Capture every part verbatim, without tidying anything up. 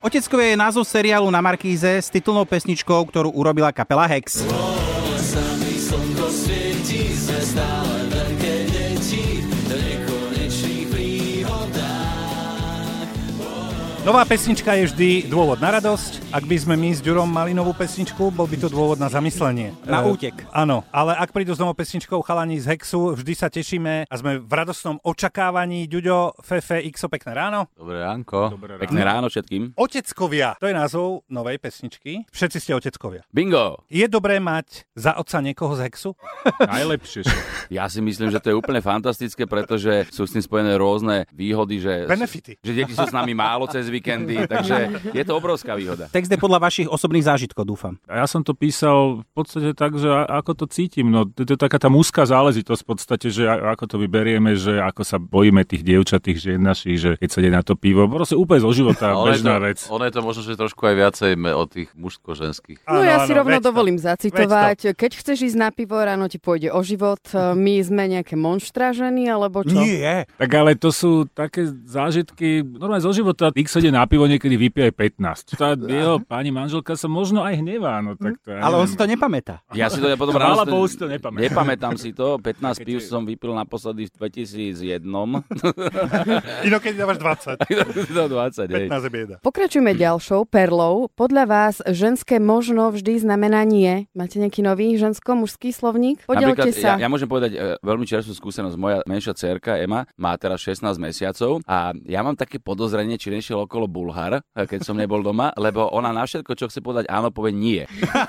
Oteckovia je názov seriálu na Markíze s titulnou pesničkou, ktorú urobila kapela Hex. Nová pesnička je vždy dôvod na radosť. Ak by sme my s Ďurom mali novú pesničku, bol by to dôvod na zamyslenie. Na útek. E, áno, ale ak prídu s novou pesničkou chalani z Hexu, vždy sa tešíme a sme v radostnom očakávaní. Ďuďo, Fefe, Xo, pekné ráno. Dobré ránko. Dobré ráno. Pekné ráno všetkým. Oteckovia, to je názov novej pesničky. Všetci ste oteckovia. Bingo. Je dobré mať za otca niekoho z Hexu? Najlepšie. Ja si myslím, že to je úplne fantastické, pretože sú s tým spojené rôzne výhody, že, benefity. Že deti sú s nami málo cez víkendy, takže je to obrovská výhoda. Text je podľa vašich osobných zážitkov, dúfam. A ja som to písal v podstate tak, že ako to cítim. No, to je taká tá mužská záležitosť v podstate, že ako to vyberieme, že ako sa bojíme tých dievčat, tých žien našich, že keď sa ide na to pivo, proste úplne zo života bežná to, vec. Ono je to možno, že trošku aj viacej o tých mužsko-ženských. No ja si rovno to. dovolím zacitovať. Keď chceš ísť na pivo, ráno ti pôjde o život. My sme nejaké monštra ženy, alebo čo? Nie. Tak ale to sú také zážitky, normálne zo života. X ide na pivo, niekedy vypije aj pätnásť. Tá jeho pani manželka sa možno aj hnevá, no tak to ja ale on neviem. si to nepamätá. Ja si to ja potom Chvála ráno... Bohu si to nepamätám. Nepamätám si to. pätnásť pív som vypil naposledy v dvetisícjeden. Inokedy dávaš dvadsať. Do dvadsať, hej. pätnásť je bieda. Pokračujeme ďalšou perlou. Podľa vás ženské možno vždy znamená nie. Máte nejaký nový žensko-mužský slovník? Podielte sa. Ja, ja môžem povedať e, veľmi čerstvú skúsenosť. Moja menšia dcérka Ema má teraz šestnásť mesiacov a ja mám také podozrenie, či nešiel okolo Bulhar, keď som nebol doma, lebo ona na všetko, čo chce povedať áno, povie nie.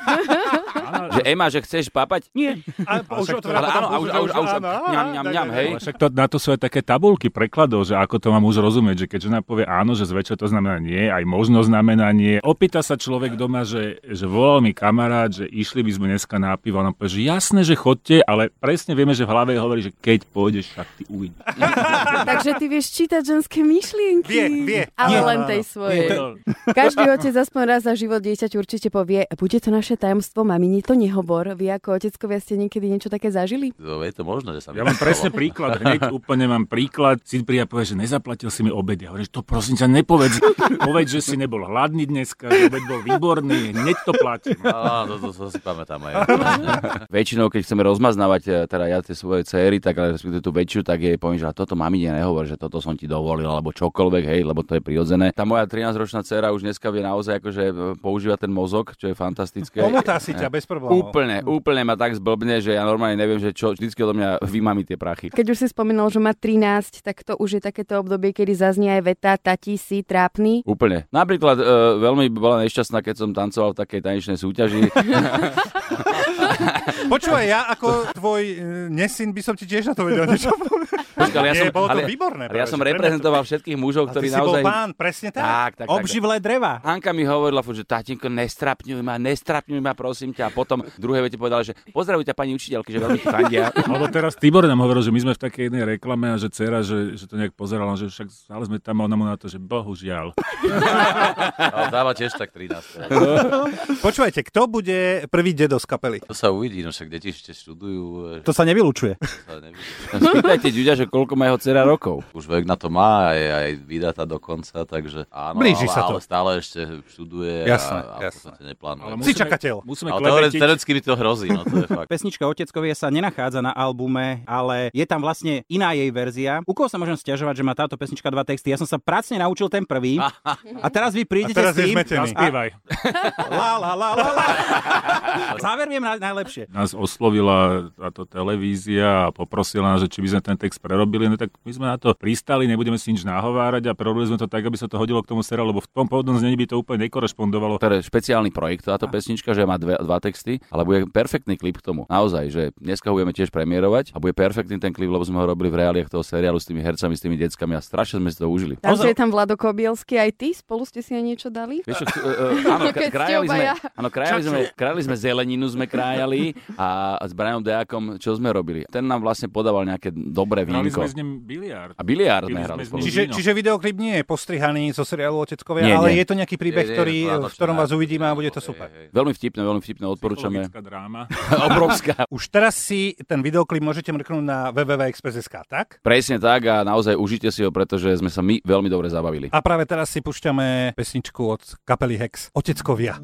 Že Ema, že chceš papať? Nie. A už Ale áno, a už, a už, a už, ňam, ňam, ňam, hej. Ale však to, na to sú aj také tabulky prekladov, že ako to mám už rozumieť, že keď žena povie áno, že zväčša to znamená nie, aj možno znamená nie. Opýta sa človek doma, že, že volal mi kamarát, že išli by sme dneska na pivo, a on povie, že jasné, že chodte, ale presne vieme, že v hlave hovorí, že keď pôjdeš, tak ty uvidíš. Takže ty vieš čítať ženské myšlienky. Vie, vie. Ale Nie. len tej svojej. Každý otec aspoň raz za život dieťaťu určite povie, bude to naše tajomstvo, mami, nie to nehovor. Vy ako oteckovia ste niekedy niečo také zažili? To je to možné, že sa mi Ja mám presne príklad, hneď úplne mám príklad. Syn príde a povie, že nezaplatil si mi obed. Ja hovorím, že to prosím ťa nepovedz. Povedz, že si nebol hladný dneska, že obed bol výborný, hneď to platím. Áno, to, to, to si pamätám aj ja. Väčšinou, keď chceme rozmaznávať teda ja tie svoje céry, tak ale respektíve tú väčšiu, tak jej poviem, že a toto mami nehovor, že toto som ti dovolil, alebo čokoľvek, hej, lebo to je prirodzené. Tá moja trinásťročná dcéra už dneska vie naozaj akože používa ten mozog, čo je fantastické. Pomotá si ťa bez problémov. Úplne, úplne ma tak zblbne, že ja normálne neviem, že čo vždycky odo mňa vymami tie prachy. Keď už si spomínal, že má trinásť, tak to už je takéto obdobie, kedy zaznie aj veta, tati si trápny. Úplne. Napríklad e, veľmi bola nešťastná, keď som tancoval v takej tanečnej súťaži. Počúvaj, ja ako tvoj e, nesyn by som ti tiež na to vedel niečo povedať. Počkaj, ale ja Nie, som, bolo to ale, výborné. ale ja práve, som že reprezentoval všetkých mužov, A ktorí ty si bol naozaj... pán, presne tak. Tak, tak, tak. Obživlé dreva. Hanka mi hovorila, že tatinko, nestrapňuj ma, nestrapňuj ma, prosím ťa. A potom v druhej vete povedala, že pozdravuj ťa pani učiteľky, že veľmi ti fandia. Alebo teraz Tibor nám hovoril, že my sme v takej jednej reklame a že dcera, že, že to nejak pozerala, že však stále sme tam a ona mu na to, že bohužiaľ. Ale dáva tiež tak trinásť. Počúvajte, kto bude prvý dedo z kapely? To sa uvidí, no však deti ešte študujú. To sa nevylučuje. Sa nevidí. Spýtajte Ďuďa, že koľko má jeho dcera rokov. Už vek na to má, aj, aj vydatá dokonca, takže áno, Blíži ale, sa to. ale stále ešte študuje Jasné, a, a v jasné. podstate neplánuje. Ale Ale, Si čakateľ. Musíme ale klebetiť. teoreticky mi to hrozí, no to je fakt. Pesnička Oteckovia sa nenachádza na albume, ale je tam vlastne iná jej verzia. U koho sa môžem sťažovať, že má táto pesnička dva texty? Ja som sa pracne naučil ten prvý. A teraz vy prídete teraz s tým. Zaspievaj. La, la, la, la, la. Záver viem na, najlepšie. Nás oslovila táto televízia a poprosila nás, že či by sme ten text prerobili, no tak my sme na to pristali, nebudeme si nič nahovárať a prerobili sme to tak, aby sa to hodilo k tomu seriálu, lebo v tom pôvodnom znení by to úplne nekorešpondovalo. To je špeciálny projekt, táto pesnička, že má dve, dva texty, ale bude perfektný klip k tomu. Naozaj, že dneska ho budeme tiež premiérovať a bude perfektný ten klip, lebo sme ho robili v reáliách toho seriálu s tými hercami, s tými deckami a strašne sme si to užili. Tam je tam Vlado Kobielsky, aj ty? Spolu ste si aj niečo dali? Vieš, čo, uh, uh, áno, Keď ste krájali sme, obaja. áno, krájali sme, krájali sme zeleninu, sme krájali a, a s Brianom Dejakom, čo sme robili. Ten nám vlastne podával nejaké dobré víno. Koľko? sme s ním biliard. A biliard Pili sme hrali sme s spolu. ním Čiže, víno. čiže videoklip nie je postrihaný zo seriálu Oteckovia, Nie, ale nie. je to nejaký príbeh, Nie, nie, ktorý, áno, v ktorom čo vás na- uvidíme a bude to hej, super. hej, hej. Veľmi vtipné, veľmi vtipné, odporúčame. Psychologická dráma. Obrovská. Už teraz si ten videoklip môžete mrknúť na w w w bodka express bodka s k, tak? Presne tak a naozaj užite si ho, pretože sme sa my veľmi dobre zabavili. A práve teraz si púšťame pesničku od kapely Hex, Oteckovia.